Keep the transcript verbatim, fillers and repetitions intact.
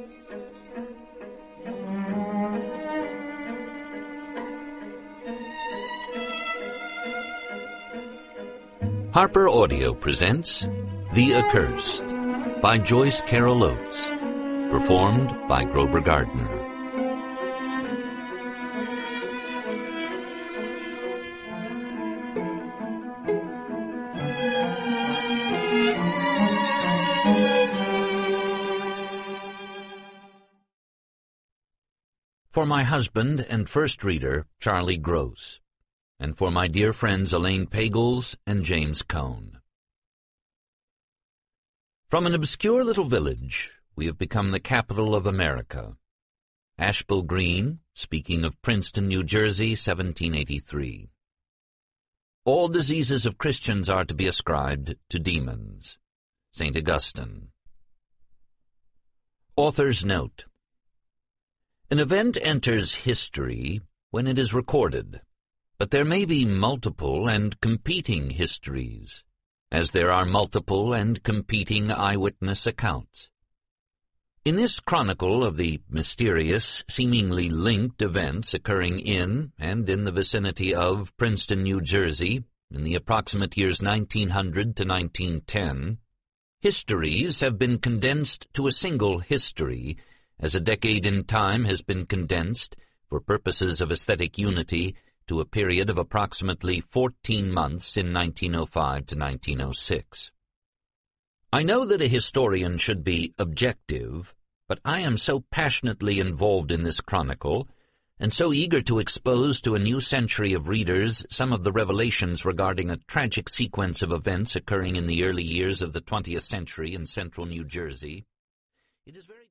Harper Audio presents The Accursed by Joyce Carol Oates, performed by Grover Gardner. For my husband and first reader, Charlie Gross, and for my dear friends Elaine Pagels and James Cone. From an obscure little village, we have become the capital of America. Asheville Green, speaking of Princeton, New Jersey, seventeen eighty-three. All diseases of Christians are to be ascribed to demons. Saint Augustine. Author's note. An event enters history when it is recorded. But there may be multiple and competing histories, as there are multiple and competing eyewitness accounts. In this chronicle of the mysterious, seemingly linked events occurring in and in the vicinity of Princeton, New Jersey, in the approximate years nineteen hundred to nineteen ten, histories have been condensed to a single history, as a decade in time has been condensed, for purposes of aesthetic unity, to a period of approximately fourteen months in nineteen oh five to nineteen oh six. I know that a historian should be objective, but I am so passionately involved in this chronicle, and so eager to expose to a new century of readers some of the revelations regarding a tragic sequence of events occurring in the early years of the twentieth century in central New Jersey. It is very